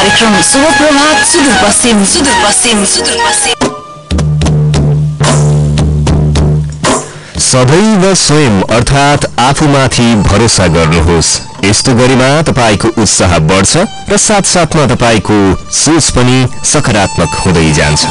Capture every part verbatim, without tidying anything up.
कार्यक्रम शुभ प्रभात सुदूरपश्चिम सुदूरपश्चिम सुदूरपश्चिम। सदैव स्वयं अर्थात् आफूमाथि भरोसा गर्नुहोस्। यस्तो गरेमा तपाईको उत्साह बढ्छ र साथसाथमा तपाईको सोच पनि सकारात्मक हुँदै जान्छ।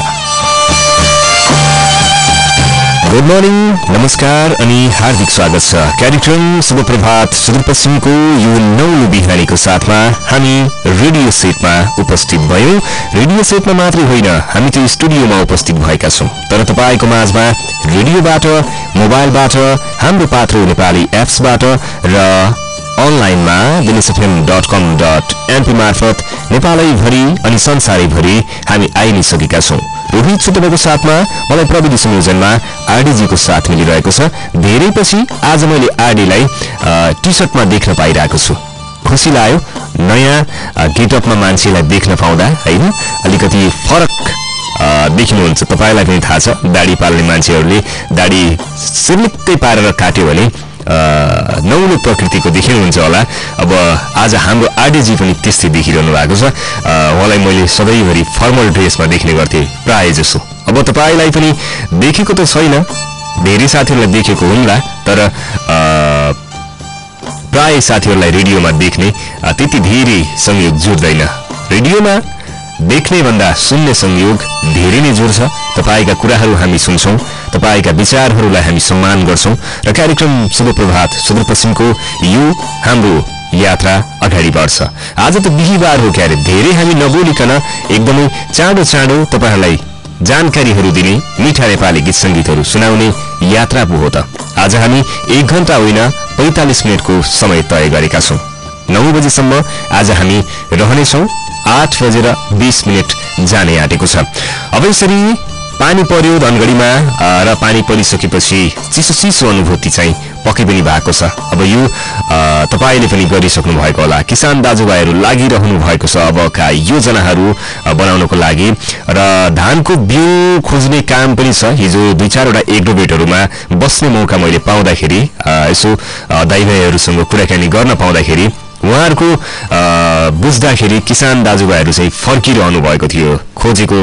गुड मर्निङ, नमस्कार अनि हार्दिक स्वागत छ कार्यक्रम शुभ प्रभात सुदूरपश्चिमको यो नौलो बिहानीको साथमा हामी रेडियो सेटमा उपस्थित भयौं। रेडियो सेटमा मात्रै होइन, हामी त्यो स्टुडियोमा उपस्थित भएका छौं। तर तपाईको माझमा रेडियोबाट, मोबाइलबाट, हाम्रो पात्रो नेपाली एप्सबाट र अनलाइनमा Dinesh FM dot com dot np मार्फत नेपालैभरि अनि संसारैभरि हामी आइ नै सकेका छौं। रोहित सुतको साथमा मलाई प्रविधि संयोजनमा आरडीजीको साथ मिलिरहेको छ। धेरै पछि आज मैले आरडीलाई टी सर्टमा देख्न पाइरहेको छु। खुसी लाग्यो नयाँ गेटअपमा मान्छेलाई देख्न पाउँदा, हैन? अलिकति फरक देखिनुहुन्छ। तपाईलाई पनि थाहा छ, दाढी पाल्ने मान्छेहरूले दाढी सिर्लिक्कै पारेर काट्यो भने नौलो प्रकृतिको देखिनुहुन्छ होला। अब आज हाम्रो आरडीजी पनि त्यस्तै देखिरहनु भएको छ। उहाँलाई मैले सधैँभरि फर्मल ड्रेसमा देख्ने गर्थेँ प्राय जसो। अब तपाईलाई पनि देखेको त छैन, धेरै साथीहरूलाई देखेको हुन्ला, तर प्राय साथीहरूलाई रेडियोमा देख्ने त्यति धेरै संयोग जुट्दैन। रेडियोमा देख्ने भन्दा सुन्ने संयोग धेरै नै जुर्छ। तपाईका कुराहरू हामी सुन्छौं, तपाईका विचारहरूलाई हामी सम्मान गर्छौं र कार्यक्रम शुभ प्रभात सुदूरपश्चिमको यो हाम्रो यात्रा अगाडि बढ्छ। आज त बिहीबार हो क्यारे, धेरै हामी नबोलिकन एकदमै चाँडो चाँडो तपाईहरुलाई जानकारीहरू दिने, मिठा नेपाली गीत संगीतहरू सुनाउने यात्रा पो हो त। आज हामी एक घण्टा होइन पैंतालीस मिनटको समय तय गरेका छौं। नौ बजेसम्म आज हामी रहनेछौं। आठ बजेर बीस मिनट जाने आँटेको छ। अब यसरी पानी पर्यो धनगढीमा र पानी परिसकेपछि चिसो चिसो अनुभूति चाहिँ पक्कै पनि भएको छ। अब यो तपाईले पनि गरिसक्नु भएको होला। किसान दाजुभाइहरू लागिरहनु भएको छ अबका योजनाहरू बनाउनको लागि र धानको बिउ खोज्ने काम पनि छ। हिजो दुई चारवटा एग्रोभेटहरूमा बस्ने मौका मैले पाउँदाखेरि, यसो दाइभाइहरूसँग कुराकानी गर्न पाउँदाखेरि उहाँहरूको बुझ्दाखेरि किसान दाजुभाइहरू चाहिँ फर्किरहनु भएको थियो। खोजेको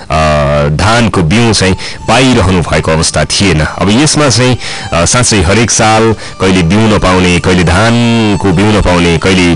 धानको बिउ चाहिँ पाइरहनु भएको अवस्था थिएन। अब यसमा चाहिँ साँच्चै हरेक साल कहिले बिउ नपाउने, कहिले धानको बिउ नपाउने, कहिले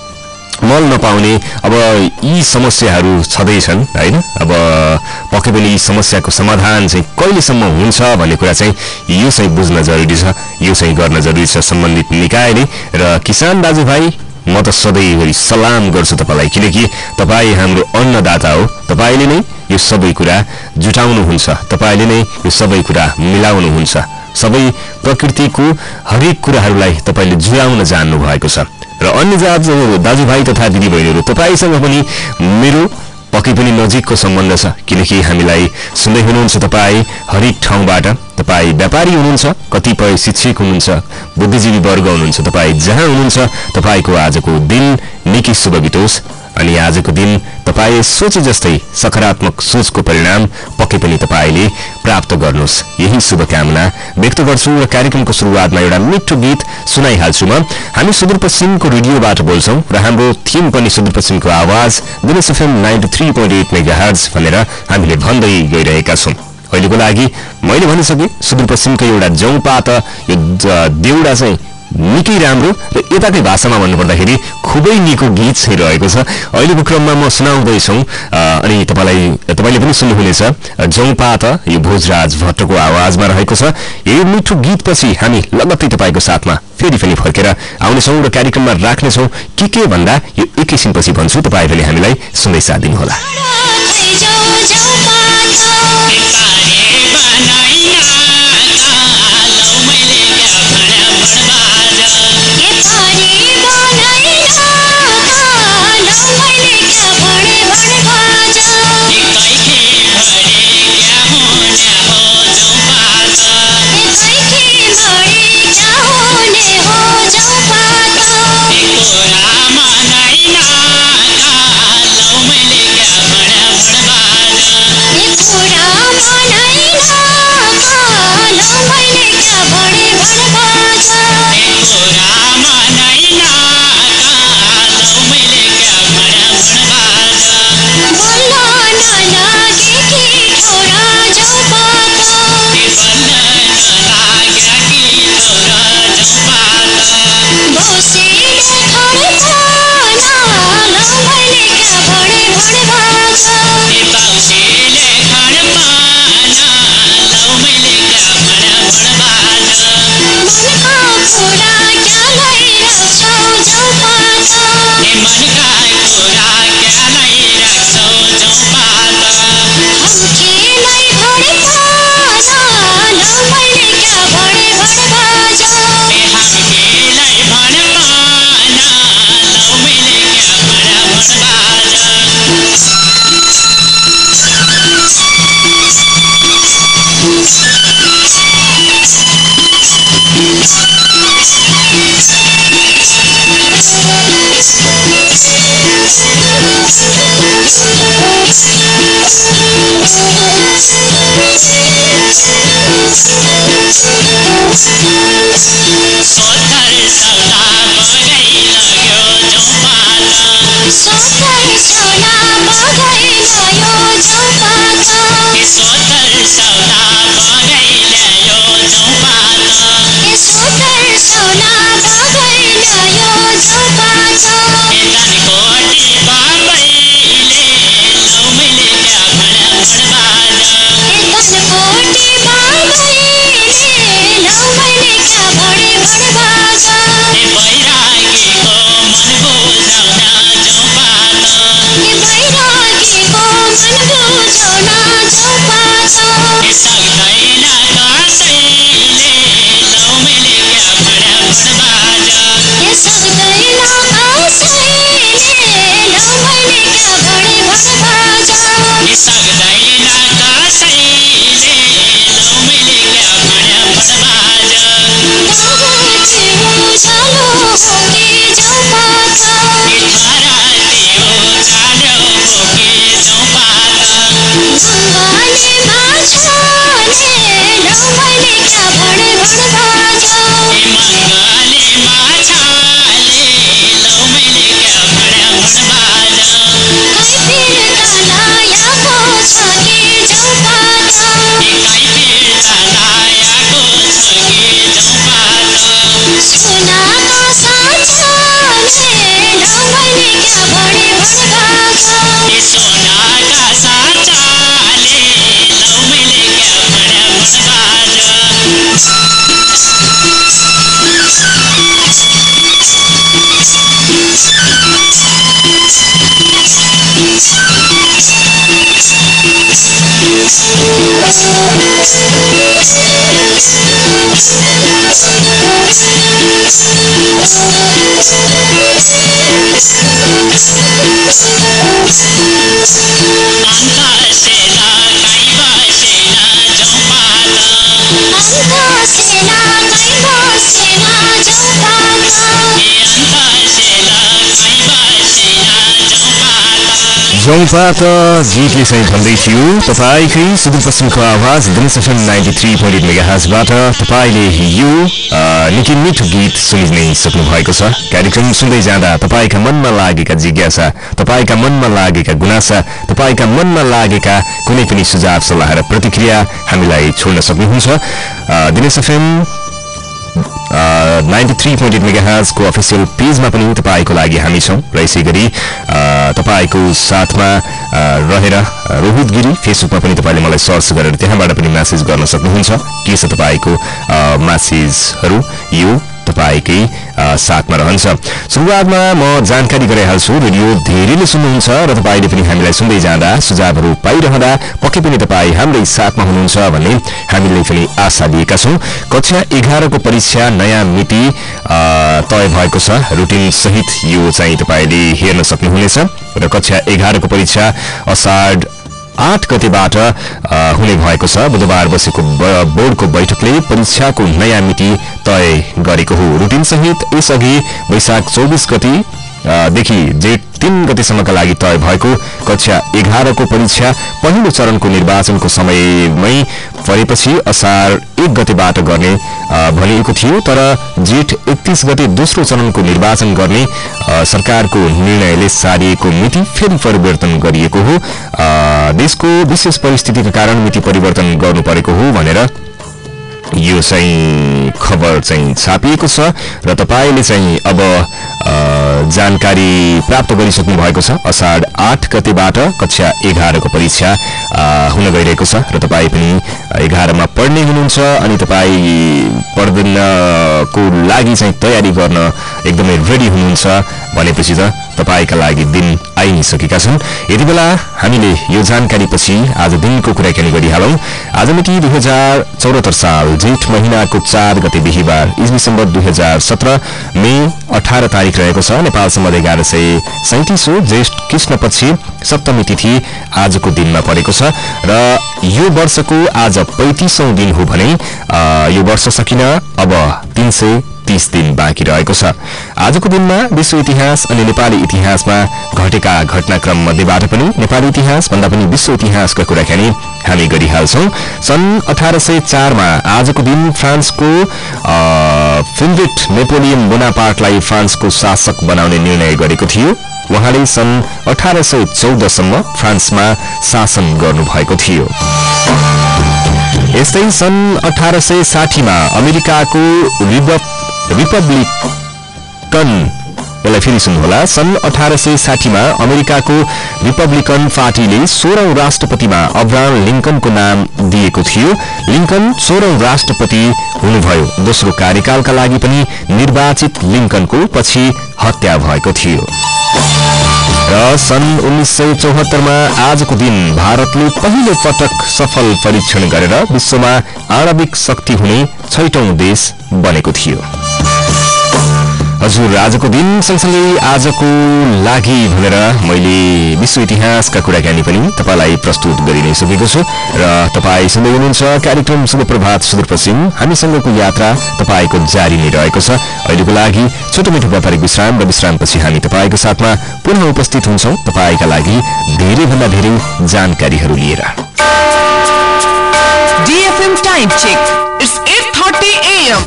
मल नपाउने, अब यी समस्याहरू छँदैछन्, हैन? अब पक्कै पनि यी समस्याको समाधान चाहिँ कहिलेसम्म हुन्छ भन्ने कुरा चाहिँ यो चाहिँ बुझ्न जरुरी छ, यो चाहिँ गर्न जरुरी छ सम्बन्धित निकायले। र किसान दाजुभाइ म त सधैँभरि सलाम गर्छु तपाईलाई, किनकि तपाई हाम्रो अन्नदाता हो। तपाईले नै यो सबै कुरा जुटाउनुहुन्छ, तपाईले नै यो सबै कुरा मिलाउनुहुन्छ। सबै प्रकृतिको हरेक कुराहरूलाई तपाईले जुटाउन जान्नु भएको छ। र अन्य दाजुभाइ तथा दिदीबहिनीहरू, तपाईसँग पनि मेरो पक्कै पनि नजिकको सम्बन्ध छ, किनकि हामीलाई सुन्दै हुनुहुन्छ तपाईँ हरेक ठाउँबाट। तपाईँ व्यापारी हुनुहुन्छ, कतिपय शिक्षक हुनुहुन्छ, बुद्धिजीवी वर्ग हुनुहुन्छ, तपाईँ जहाँ हुनुहुन्छ तपाईको आजको दिन निकै शुभ बितोस् अनि आजको दिन तपाईँ सोचे जस्तै सकारात्मक सोचको परिणाम पक्कै पनि तपाईले प्राप्त गर्नुहोस्, यही शुभकामना व्यक्त गर्छु। र कार्यक्रमको सुरुवातमा एउटा मिठो गीत सुनाइहाल्छु म। हामी सुदूरपश्चिमको रेडियोबाट बोल्छौं र हाम्रो थीम पनि सुदूरपश्चिमको आवाज Dinesh FM ninety three point eight megahertz भनेर हामीले भन्दै गइरहेका छौं। अहिलेको लागि मैले भनिसके सुदूरपश्चिमको एउटा जौपात यो देउडा चाहिँ निकै राम्रो र यताकै भाषामा भन्नुपर्दाखेरि खुबै निको गीत चाहिँ रहेको छ। अहिलेको क्रममा म सुनाउँदैछौँ अनि तपाईलाई तपाईले पनि सुन्नुहुनेछ। जौपात यो भोजराज भट्टको आवाजमा रहेको छ। यो मिठो गीतपछि हामी लगत्तै तपाईको साथमा फेरि पनि फर्केर आउनेछौँ र कार्यक्रममा राख्नेछौँ के के भन्दा यो एकैछिनपछि भन्छु, तपाईँ पनि हामीलाई सुन्दै साथ दिनुहोला। Yeah. जौपात गीतले चाहिँ भन्दै थियो तपाईँकै सुदूरपश्चिमको आवाज Dinesh FM ninety three point eight मेगाहर्जबाट तपाईँले यो निकै मिठो गीत सुनिनै सक्नु भएको छ। कार्यक्रम सुन्दै जाँदा तपाईँका मनमा लागेका जिज्ञासा, तपाईँका मनमा लागेका गुनासा, तपाईँका मनमा लागेका कुनै पनि सुझाव सल्लाह र प्रतिक्रिया हामीलाई छोड्न सक्नुहुन्छ। Dinesh FM ninety three point eight मेगाहर्जको अफिसियल पेजमा पनि तपाईँको लागि हामी छौँ र यसै गरी तपाईँको साथमा रहेर रोहित गिरी फेसबुकमा पनि तपाईँले मलाई सर्च गरेर त्यहाँबाट पनि म्यासेज गर्न सक्नुहुन्छ। के छ तपाईँको म्यासेजहरू यो तपाईँकै साथमा रहन्छ। सुरुवातमा म जानकारी गराइहाल्छु, रेडियो धेरैले सुन्नुहुन्छ र तपाईँले पनि हामीलाई सुन्दै जाँदा सुझावहरू पाइरहँदा पक्कै पनि तपाईँ हाम्रै साथमा हुनुहुन्छ भन्ने हामीले पनि आशा लिएका छौँ। कक्षा एघारको परीक्षा नयाँ मिति तय भएको छ, रुटिन सहित यो चाहिँ तपाईँले हेर्न सक्नुहुनेछ र कक्षा एघारको परीक्षा असाढ आठ गतेबाट हुने भएको छ। बुधबार बसेको बोर्डको बैठकले परीक्षाको नयाँ मिति तय गरेको हो। रुटिन सहित यसअघि वैशाख चौबिस गति देखि जेठ तीन गतेसम्मका लागि तय भएको कक्षा एघारको परीक्षा पहिलो चरणको निर्वाचनको समयमै परेपछि असार एक गतेबाट गर्ने भनिएको थियो, तर जेठ एकतीस गते दोस्रो चरणको निर्वाचन गर्ने सरकारको निर्णयले सारिएको मिति फेरि परिवर्तन गरिएको हो। देशको विशेष परिस्थितिका कारण मिति परिवर्तन गर्नु परेको हो भनेर यो चाहिँ खबर चाहिँ छापिएको छ र तपाईँले चाहिँ अब जानकारी प्राप्त गरिसक्नु भएको छ। असाढ आठ गतेबाट कक्षा एघारको परीक्षा हुन गइरहेको छ र तपाईँ पनि एघारमा पढ्ने हुनुहुन्छ अनि तपाईँ पढ्नको लागि चाहिँ तयारी गर्न एकदमै रेडी हुनुहुन्छ भनेपछि त तपाईँका लागि दिन आइ नै सकेका छन्। यति बेला हामीले यो जानकारीपछि आज दिनको कुराकानी गरिहालौँ। आज मिति दुई हजार चौहत्तर साल जेठ महिनाको चार गते बिहिबार इस्वी सम्बत दुई हजार सत्र मे अठारह तारिक रहेको छ। नेपाल सम्बत एघार सय सैतिस हो। ज्येष्ठ कृष्ण पक्षी सप्तमी तिथि आजको दिनमा परेको छ र यो वर्षको आज पैंतीसौं दिन हो भने यो वर्ष सकिन अब तीन सय तीस दिन बाँकी रहेको छ। आजको दिनमा विश्व इतिहास अनि नेपाली इतिहासमा घटेका घटनाक्रम मध्येबाट पनि नेपाली इतिहास भन्दा पनि विश्व इतिहासका कुराकानी हामी गरिहाल्छौं। सन् अठारह सय चारमा आजको दिन फ्रान्सको फेभरेट नेपोलियन बोनापार्टलाई फ्रान्सको शासक बनाउने निर्णय गरेको थियो। उहाँले सन् अठारह सय चौध सम्म फ्रान्समा शासन गर्नुभएको थियो। यस्तै सन् अठारह सय साठीमा अमेरिकाको रिपब्लिकन यसलाई फेरि सुन्नुहोला सन् अठारह सय साठीमा अमेरिकाको रिपब्लिकन पार्टीले सोह्रौं राष्ट्रपतिमा अब्राहम लिंकनको नाम दिएको थियो। लिंकन सोह्रौं राष्ट्रपति हुनुभयो। दोस्रो कार्यकालका लागि पनि निर्वाचित लिंकनको पछि हत्या भएको थियो। र सन् उन्नाइस सय चौहत्तरमा आजको दिन भारतले पहिलो पटक सफल परीक्षण गरेर विश्वमा आणविक शक्ति हुने छैटौं देश बनेको थियो। हजुर आजको दिन सँगसँगै आजको लागि भनेर मैले विश्व इतिहासका कुराकानी पनि तपाईलाई प्रस्तुत गरिनै सकेको छु र तपाई सुन्दै हुनुहुन्छ कार्यक्रम शुभ प्रभात सुदूरपश्चिम। हामीसँगको यात्रा तपाईको जारी नै रहेको छ। अहिलेको लागि छोटो मिठो व्यापारिक विश्राम र विश्रामपछि हामी तपाईको साथमा पुनः उपस्थित हुन्छौं तपाईका लागि धेरै भन्दा धेरै जानकारीहरू लिएर। DFM time check it's eight thirty a m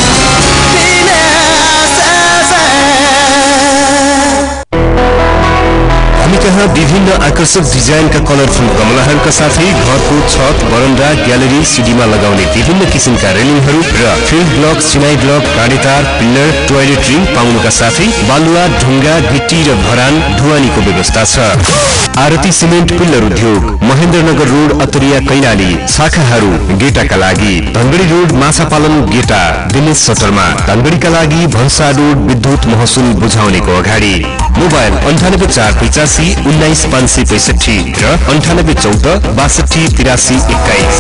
हामी कहाँ विभिन्न आकर्षक डिजाइनका कलरफुल गमलाहरूका साथै घरको छत बरन्डा ग्यालरी सिडीमा लगाउने विभिन्न किसिमका रेलिङहरू र फिल्ड ब्लक चिनाई ब्लक गाडेतार पिल्लर टोयलेट रिङ पाउनुका साथै बालुवा ढुङ्गा गिट्टी र भरान ढुवानीको व्यवस्था छ। आरती सिमेन्ट पिल्लर उद्योग महेन्द्रनगर रोड अतरिया कैलाली शाखाहरू गेटाका लागि धनगढी रोड माछापालन गेटा दिनेश सटरमा धनगढीका लागि भन्सा रोड विद्युत महसुल बुझाउनेको अगाडि मोबाइल अन्ठानब्बे चार पचासी उन्नाइस पाँच सय पैसठी र अन्ठानब्बे चौध बासठी तिरासी एक्काइस।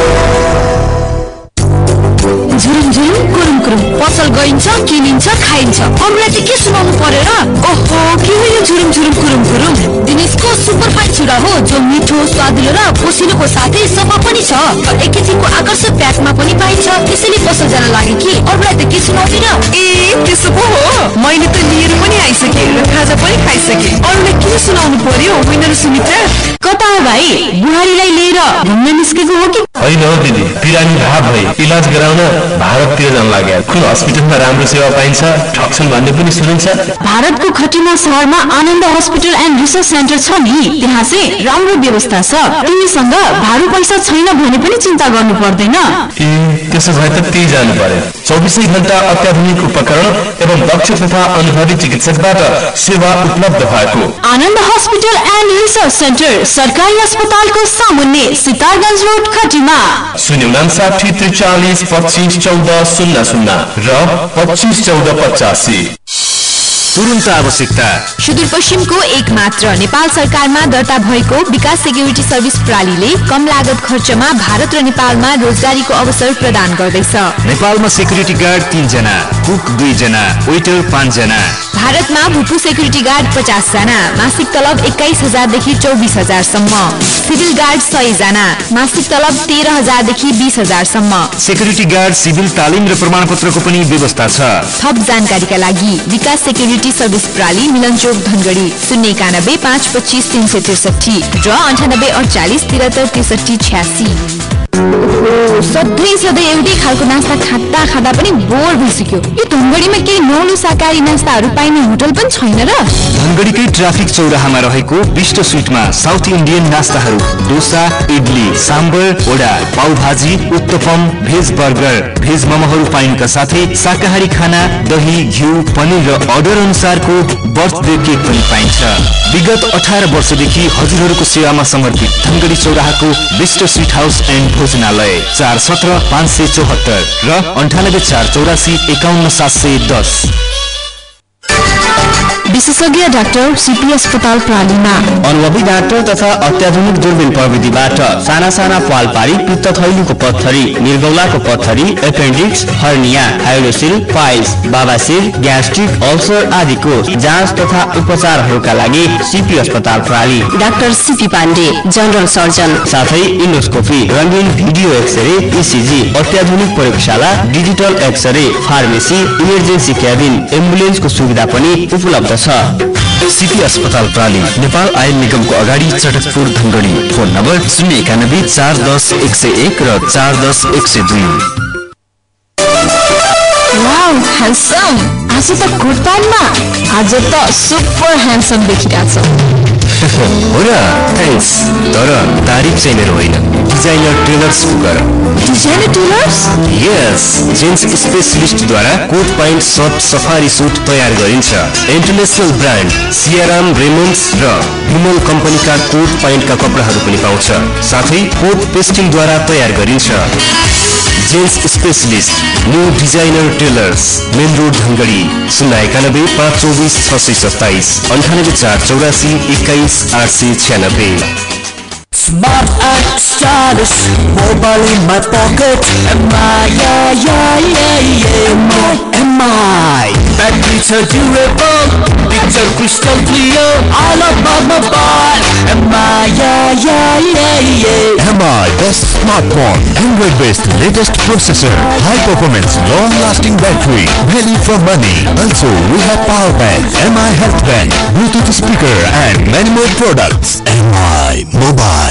झुरुम झुरुम कुरुम कुरुम पसल गइन्छ किनिन्छ खाइन्छ अरूलाई चाहिँ के सुनाउनु पर्यो र? ओहो के हो यो झुरुम झुरुम कुरुम कुरुम? दिनेशको सुपरफाइन छुरा हो जो मिठो स्वादिलो र पोसिलोको साथै सफा पनि छ। एक किसिमको आकर्षक प्याकमा पनि पाइन्छ। त्यसैले पसल जान लाग्यो कि अरूलाई त के सुनाउँदिन। ए त्यसो पो हो। मैले त लिएर पनि आइसके र खाजा पनि खाइसके। अरूलाई के सुनाउनु पर्यो होइन सुमित्रा? कता हो भाइ? बुहारीलाई लिएर घुम्न निस्केको हो कि? होइन हो दिदी, बिरामी भाव भई इलाज गराउन भारततिर जान लाग्यो। कुन हस्पिटलमा राम्रो सेवा पाइन्छ ठक्छन् भन्ने पनि सुनिन्छ। भारतको खटिमा शहरमा Anand Hospital and Research Centre छ नि, त्यहाँ चाहिँ राम्रो व्यवस्था छ। तिमीसँग भाडु पैसा छैन भने पनि चिन्ता गर्नु पर्दैन। ए त्यसो भए त त्यही जानु पर्यो। चौबिसै घण्टा अत्याधुनिक उपकरण एवं दक्ष तथा अनुभवी चिकित्सकबाट सेवा उपलब्ध भएको Anand Hospital and Research Centre सरकारी अस्पतालको सामुन्ने सितारगञ्ज रोड खटिमा। शून्य उनासाठी त्रिचालिस पच्चीस चौध शून्य शून्य र पच्चीस चौध पचासी। तुरुन्त आवश्यकता सुदूरपश्चिमको एक मात्र नेपाल सरकारमा दर्ता भएको विकास सेक्युरिटी सर्भिस प्रणालीले कम लागत खर्चमा भारत र नेपालमा रोजगारीको अवसर प्रदान गर्दैछ। नेपालमा सेक्युरिटी गार्ड तीन जना, कुक दुई जना, वेटर पाँच जना। भारतमा भूपू सेक्युरिटी गार्ड पचास जना, मासिक तलब एक्काइस हजारदेखि चौबिस हजारसम्म। सिभिल गार्ड सय जना, मासिक तलब तेह्र हजारदेखि बिस हजारसम्म। सेक्युरिटी गार्ड सिभिल तालिम र प्रमाणपत्रको पनि व्यवस्था छ। थप जानकारीका लागि विकास सेक्युरिटी सर्भिस प्रणाली मिलनचोक धनगढी शून्य एकानब्बे पाँच पच्चीस तीन सय त्रिसठी र अन्ठानब्बे अडचालिस तिहत्तर त्रिसठी छ्यासी। सधैँ सधैँ एउटै खालको नास्ता खाँदा खाँदा पनि बोर भइसक्यो। यो धनगढीमा केही नौलो शाकाहारी नास्ताहरू पाइने होटल पनि छैन र? धनगढीकै ट्राफिक चौराहामा रहेको विष्ट स्विटमा साउथ इन्डियन नास्ताहरू dosa idli sambar vada pav bhaji uttapam veg burger veg मोमोहरू पाइनुका साथै शाकाहारी खाना दही घिउ पनिर र अर्डर अनुसारको बर्थडे केक पनि पाइन्छ। विगत अठार वर्षदेखि हजुरहरूको सेवामा समर्पित धनगढी चौराहाको विष्ट स्विट हाउस एन्ड भोजनालय चार सत्र पाँच सय चौहत्तर र अन्ठानब्बे चार चौरासी एकाउन्न सात सय दस। विशेषज्ञ डाक्टर सीपी अस्पताल प्रालीमा अनुभवी डाक्टर तथा अत्याधुनिक दूरबीन प्रविधिबाट साना साना पाल पारी पित्त थैलीको पत्थरी, निर्गौलाको पत्थरी, एपेन्डिक्स, हर्निया, हाइड्रोसिल, पाइल्स, बाबासिर, ग्यास्ट्रिक, अल्सर आदिको जाँच तथा उपचारहरूका लागि सीपी अस्पताल प्राली। Doctor CP Pandey general surgeon, साथै इन्डोस्कोपी, रंगीन भिडियो एक्सरे, ईसीजी, अत्याधुनिक प्रयोगशाला, digital x ray, pharmacy, emergency cabin, एम्बुलेन्सको सुविधा पनि उपलब्ध छ। सीपी अस्पताल प्राली नेपाल आयल निगमको अगाडि चटकपुर धनगढी। फोन नम्बर शून्य एकानब्बे चार दस एक सय एक र चार दस एक सय दुई। वाउ ह्यान्डसम, आज त कोट प्यान्टमा, आज त सुपर ह्यान्डसम देखिरहेछ। हो र, थ्याङ्क्स, तर तारिफ चाहिँ मेरो होइन, डिजाइनर टेलर्सको गर। Designer tailors? यस, जेन्ट्स स्पेशलिस्टद्वारा coat pant, shirt, safari suit तयार गरिन्छ। इन्टरनेसनल ब्रान्ड सियाराम, रेमन्ड्स र विमल कम्पनीका कोट प्यान्टका कपडाहरू पनि पाउँछ। साथै कोट पेस्टिङद्वारा तयार गरिन्छ। Gents specialist New Designer Tailors, main road Dhangadhi. शून्य एकानब्बे पाँच चौबिस छ सय सत्ताइस अन्ठानब्बे चार चौरासी एक्काइस आठ सय छ्यानब्बे। Smart and stylish, mobile in my pocket. Am I, yeah, yeah, yeah, yeah, my, am I? Batteries are durable, picture crystal clear. I love my mobile. Am I, yeah, yeah, yeah, yeah. M I, best smartphone, Android-based latest processor, high performance, long-lasting battery, value for money. Also, we have power bank, M I health bank, Bluetooth speaker, and many more products. M I Mobile.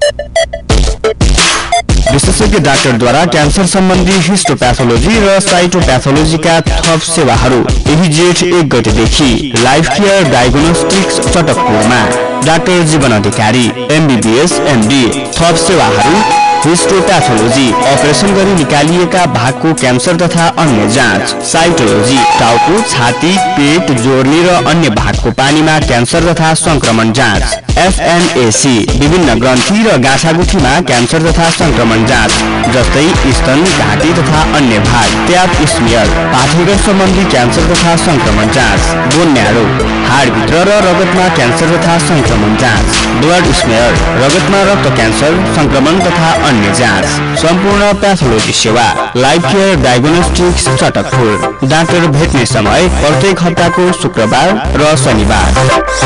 विशेषज्ञ डाक्टरद्वारा cancer सम्बन्धी हिस्टोप्याथोलोजी र साइटोप्याथोलोजीका थप सेवाहरू यही जेठ एक गतेदेखि Life Care Diagnostics चटकपुरमा। Doctor Jiwan Adhikari, MBBS, MD. थप सेवाहरू हिस्टोप्याथोलोजी, अपरेसन गरी निकालिएका भागको क्यान्सर तथा अन्य जाँच, साइटोलोजी, टाउको, छाती, पेट, जोर्नी र अन्य भागको पानीमा क्यान्सर तथा संक्रमण जाँच, एफएनएसी, विभिन्न ग्रन्थि र गाँठागुठीमा क्यान्सर तथा संक्रमण जाँच जस्तै स्तन, घाँटी तथा अन्य भाग, ट्याप स्मियर, पाठेघर सम्बन्धी क्यान्सर तथा संक्रमण जाँच, बोन म्यारो, हाडभित्र र रगतमा क्यान्सर तथा संक्रमण जाँच, ब्लड स्मियर, रगतमा रक्त क्यान्सर, संक्रमण तथा अन्य जाँच, सम्पूर्ण प्याथोलोजी सेवा, Life Care Diagnostics Chatakpur. Doctor भेट्ने समय प्रत्येक हप्ताको शुक्रबार र शनिबार।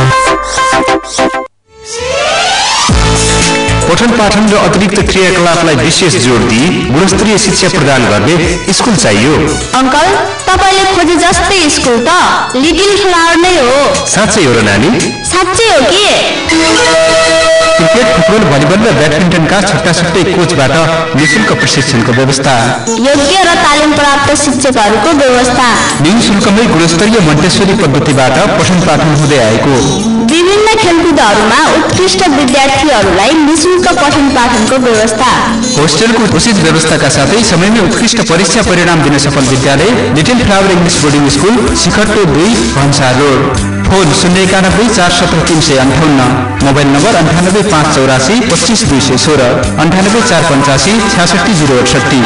पठन पाठन र अतिरिक्त क्रियाकलापलाई विशेष जोड दिई गुणस्तरीय शिक्षा प्रदान गर्ने स्कुल चाहियो। अङ्कल, तपाईले खोजे जस्तै स्कुल त लिटिल फ्लावर नै हो। साँच्चै हो र नानी? साँच्चै हो कि? क्रिकेट, फुटबल, भलिबल र ब्याडमिन्टनका छुट्टा छुट्टै कोचबाट निःशुल्क प्रशिक्षणको व्यवस्था, योग्य र तालिम प्राप्त शिक्षकहरूको व्यवस्था, निःशुल्कमै गुणस्तरीय मोन्टेसरी पद्धतिबाट पठन पाठन हुँदै आएको, विभिन्न खेलकुदहरूमा उत्कृष्ट विद्यार्थीहरूलाई निःशुल्क पठन पाठनको व्यवस्था, होस्टेलको उचित व्यवस्थाका साथै समयमै उत्कृष्ट परीक्षा परिणाम दिन सफल विद्यालय Little Flower English Boarding School, शिखरटो दुई, भन्सार रोड। फोन शून्य एकानब्बे चार सत्र तिन सय अन्ठाउन्न, मोबाइल नम्बर अन्ठानब्बे पाँच चौरासी पच्चिस दुई सय सोह्र, अन्ठानब्बे चार पञ्चासी छ्यासठी जिरो अठसट्ठी।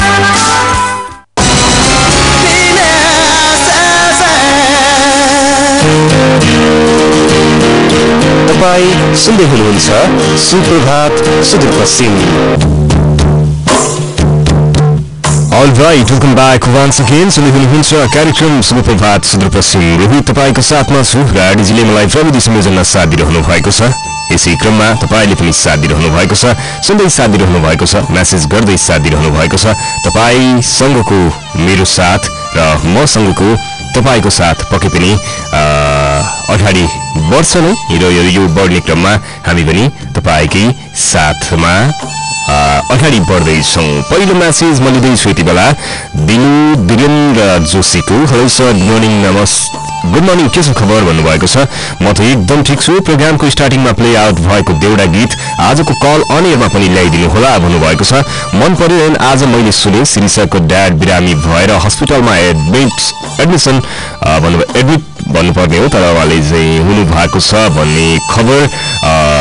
तपाईँ सुन्दै हुनुहुन्छ सुप्रभात Sudurpashchim. All right, welcome back once again. सुन्दै हुनुहुन्छ कार्यक्रम सुप्रभात सुदूरपश्चिम। रोहित तपाईँको साथमा छु र आरडीजीले मलाई प्रविधि संयोजनमा साथ दिइरहनु भएको छ। यसै क्रममा तपाईँले पनि साथ दिइरहनु भएको छ, सुन्दै साथ दिइरहनु भएको छ, म्यासेज गर्दै साथ दिइरहनु भएको छ। तपाईँसँगको मेरो साथ र मसँगको तपाईँको साथ पक्कै पनि अगाडि बढ्छ नै र यो बढ्ने क्रममा हामी पनि तपाईँकै साथमा अगाडि बढ्दैछौँ। पहिलो म्यासेज म लिँदैछु यति बेला दिनु वीरेन्द्र जोशीको। हेलो सर, गुड मर्निङ, नमस् गुड मर्निङ, के छ खबर भन्नुभएको छ। म त एकदम ठिक छु। प्रोग्रामको स्टार्टिङमा प्ले आउट भएको देउडा गीत आजको कल अनियरमा पनि ल्याइदिनु होला भन्नुभएको छ। मन पर्यो आज मैले सुने शिरीषाको ड्याड बिरामी भएर हस्पिटलमा एडमिट एडमिसन भन्नु एडमिट भन्नुपर्ने हो, तर उहाँले चाहिँ हुनु भएको छ भन्ने खबर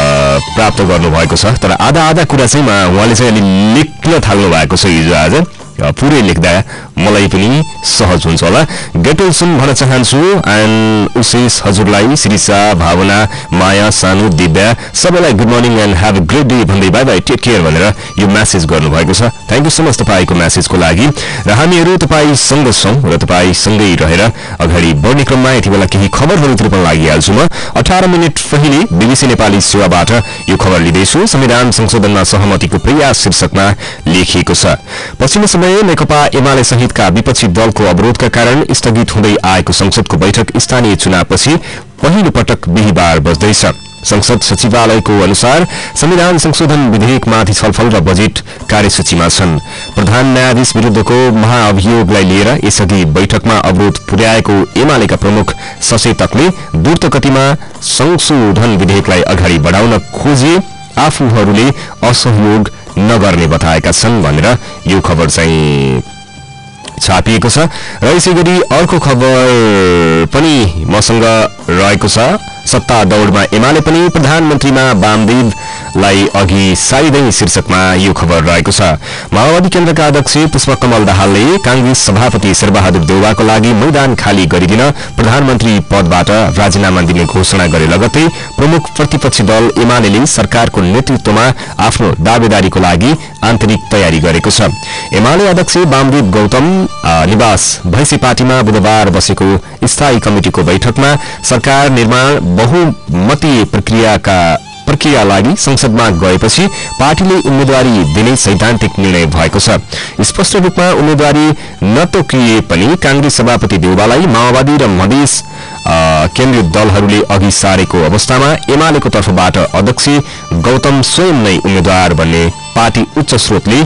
प्राप्त गर्नुभएको छ। तर आधा आधा कुरा चाहिँ उहाँले चाहिँ अलि लेख्न थाल्नु भएको छ हिजो आज। पुरै लेख्दा मलाई पनि सहज हुन्छ होला। गेटल सुन भन्न चाहन्छु एन्ड उसेस हजुरलाई, श्रीसा, भावना, माया, सानु, दिव्या सबैलाई good morning and have a great day भन्दै बाई बाई टेक केयर भनेर यो मेसेज गर्नुभएको छ। थ्याङ्क यू सो मच तपाईँको मेसेजको लागि। र हामीहरू तपाईँसँग छौँ र तपाईँसँगै रहेर अगाडि बढ्ने क्रममा यति बेला केही खबरहरूतिर पनि लागिहाल्छु म। अठार मिनट पहिले बीबीसी नेपाली सेवाबाट यो खबर लिँदैछु। संविधान संशोधनमा सहमतिको प्रयास शीर्षकमा लेखिएको छ। पछिल्लो समय नेकपा एमाले सहितका विपक्षी दलको अवरोधका कारण स्थगित हुँदै आएको संसदको बैठक स्थानीय चुनावपछि पहिलो पटक बिहिबार बस्दैछ। संसद सचिवालयको अनुसार संविधान संशोधन विधेयकमाथि छलफल र बजेट कार्यसूचीमा छन्। प्रधान न्यायाधीश विरुद्धको महाअभियोगलाई लिएर यसअघि बैठकमा अवरोध पुर्याएको एमालेका प्रमुख सचेतकले द्रुत गतिमा संशोधन विधेयकलाई अगाडि बढाउन खोजे आफूहरूले असहयोग नगर्ने बताएका छन् भनेर यो खबर चाहिँ छापिएको छ। र यसै गरी अर्को खबर पनि मसँग रहेको छ। सत्ता दौडमा एमाले पनि प्रधानमन्त्रीमा वामदेवलाई अघि सारिँदै शीर्षकमा यो खबर रहेको छ। माओवादी केन्द्रका अध्यक्ष पुष्पकमल दाहालले कांग्रेस सभापति शेरबहादुर देउवाको लागि मैदान खाली गरिदिन प्रधानमन्त्री पदबाट राजीनामा दिने घोषणा गरे लगत्तै प्रमुख प्रतिपक्षी दल एमाले सरकारको नेतृत्वमा आफ्नो दावेदारीको लागि आन्तरिक तयारी गरेको छ। एमाले अध्यक्ष वामदेव गौतम निवास भैँसे पार्टीमा बुधबार बसेको स्थायी कमिटिको बैठकमा सरकार निर्माण बहुमतीय प्रक्रियाका प्रक्रिया लागि संसदमा गएपछि पार्टीले उम्मेदवारी दिने सैद्धान्तिक निर्णय भएको छ। स्पष्ट रूपमा उम्मेदवारी नतोकिए पनि कांग्रेस सभापति देउवालाई माओवादी र मधेस केन्द्रीय दलहरूले अघि सारेको अवस्थामा एमालेको तर्फबाट अध्यक्ष गौतम स्वयं नै उम्मेद्वार बन्ने पार्टी उच्च स्रोतले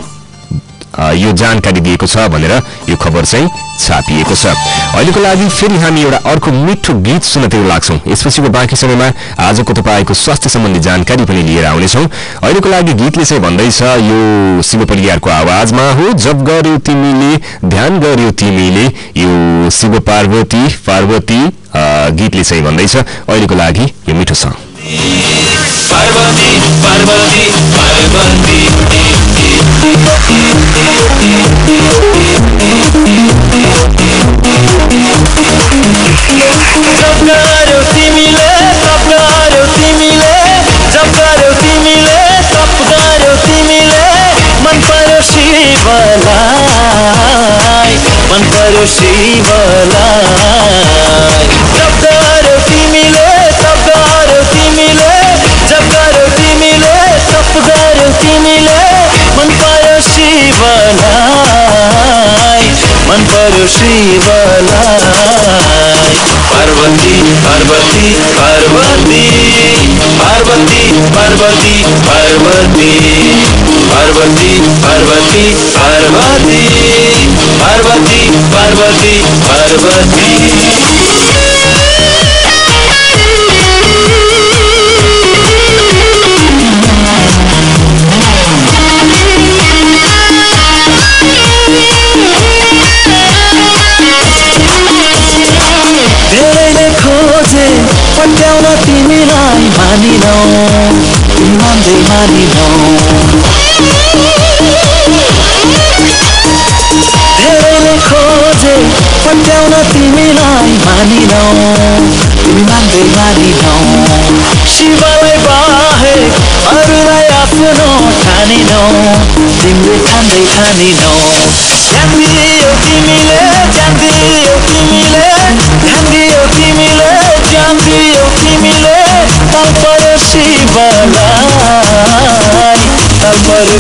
यो जानकारी दिएको छ भनेर यो खबर चाहिँ छापिएको छ। अहिलेको लागि फेरि हामी एउटा अर्को मिठो गीत सुन्नतिर लाग्छौं। यसपछिको बाँकी समयमा आजको तपाईको स्वास्थ्य सम्बन्धी जानकारी पनि लिएर आउनेछौं। अहिलेको लागि गीतले चाहिँ भन्दैछ, यो शिव परियारको आवाजमा हो, जब गर्यो तिमीले ध्यान गर्यो तिमीले, यो शिव पार्वती पार्वती गीतले चाहिँ भन्दैछ। अहिलेको लागि यो मिठो छ। पार्वती पार्वती पार्वती जब गर्यो तिमीले तप गर्यो तिमीले, जब गर्यो तिमीले तप गर्यो तिमीले, मन पर्यो शिवलाई, मन पर्यो शिवलाई। जब गर्यो तिमीले तप गर्यो तिमीले, जब गर्यो तिमीले तप गर्यो तिमीले, मन पर्यो शिवलाई, मन पर्यो शिवलाई। पार्वती पार्वती पार्वती पार्वती पार्वती पार्वती पार्वती पार्वती पार्वती पार्वती पार्वती पार्वती। धेरैले खोजे पट्याउन तिमीलाई मानिनौ, तिमी मान्दै मानिनौ। धेरैले खोजे पट्याउन तिमीलाई मानिनौ, तिमी मान्दै मानिनौ। शिवलाई बाहेक अरूलाई आफ्नो ठानिनौ, तिमीले ठान्दै ठानिनौ। ध्यान दियो तिमीले ध्यान दियो तिमीले, ध्यान दियो तिमीले ध्यान दियो तिमीले, तल पर्यो शिवलाई, तल पर्यो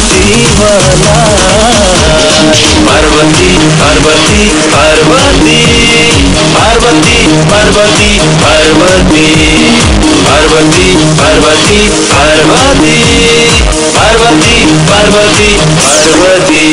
शिवलाई। पार्वती पार्वती पार्वती पार्वती पार्वती पार्वती पार्वती पार्वती पार्वती पार्वती पार्वती पार्वती।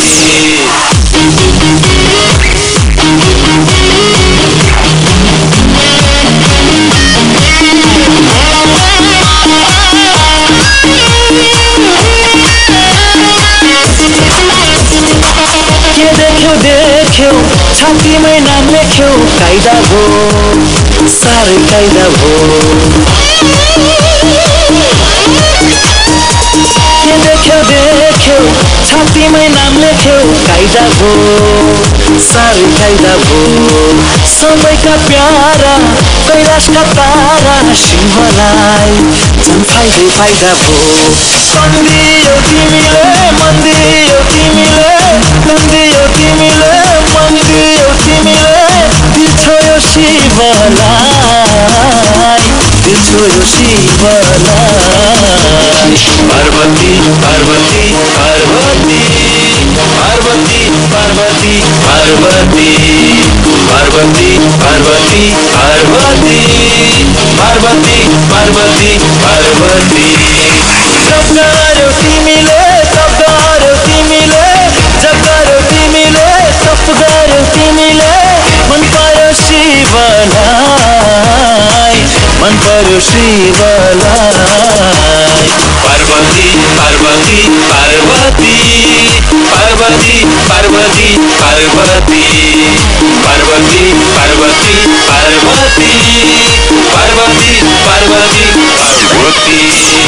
के देख्यो देख्यो छातीमै नाम लेख्यो, कायदा भो साह्रै कायदा भो। के के देख्यौ देख्यौ छातीमै नाम लेख्यौ कायदा भो साह्रै कायदा भो समयका प्यारा कैलाशका तारा सिंहलाई झन् फाइदै फाइदा भो कन्दियो तिमीले मन्दियो तिमीले कन्दियो तिमीले मन्दियो तिमीले दिन्छौ यो शिवलाई दिन्छौ यो शिवलाई पार्वती पार्वती पार्वती पार्वती पार्वती पार्वती पार्वती पार्वती पार्वती पार्वती पार्वती पार्वती जब गर्यौ तिमीले तप गर्यौ तिमीले जब गर्यौ तिमीले तप गर्यौ तिमीले मन पर्यो शिवलाई मन पर्यो शिवलाई पार्वती पार्वती पार्वती पार्वती पार्वती पार्वती पार्वती पार्वती पार्वती पार्वती पार्वती पार्वती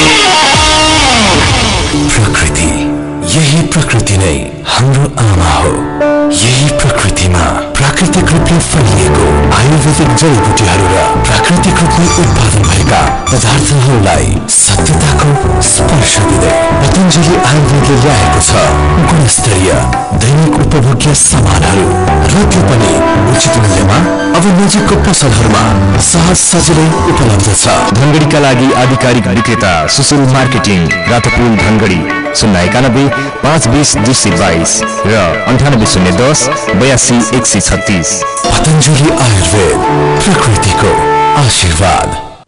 प्रकृति यही प्रकृति नै हाम्रो आमा हो यही प्रकृतिमा प्राकृतिक रूपले फैलिएको आयुर्वेदिक जडीबुटीहरू र प्राकृतिक रूपले उत्पादन भएका पदार्थहरूलाई सत्यताको स्पर्श दिँदै पतञ्जलि आयुर्वेदले ल्याएको छ गुणस्तरीय दैनिक उपभोग्य सामानहरू र त्यो पनि उचित मूल्यमा अब नजिकको पसलहरूमा सहज सजिलै उपलब्ध छ। धनगढीका लागि आधिकारिक विक्रेता सुशील मार्केटिङ रातपुल धनगढी शून्य एकानब्बे पाँच बिस दुई सय बाइस र अन्ठानब्बे शून्य दस बयासी एक सय छत्तीस। पतञ्जलि आयुर्वेद प्रकृतिको आशीर्वाद।